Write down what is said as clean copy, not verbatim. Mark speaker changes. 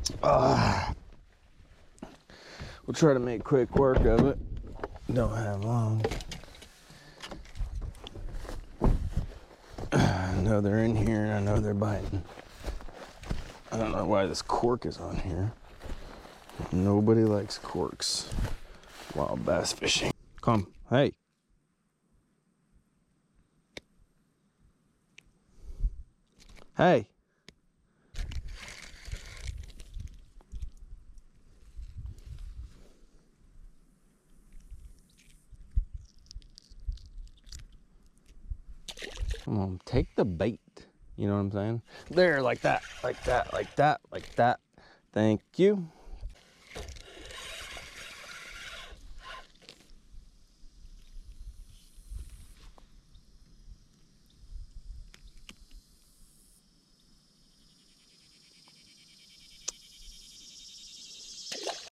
Speaker 1: We'll try to make quick work of it. Don't have long. I know they're in here and I know they're biting. I don't know why this cork is on here. Nobody likes corks while bass fishing. Come, hey. Hey. Come on, take the bait. You know what I'm saying? There, like that, like that, like that, like that. Thank you.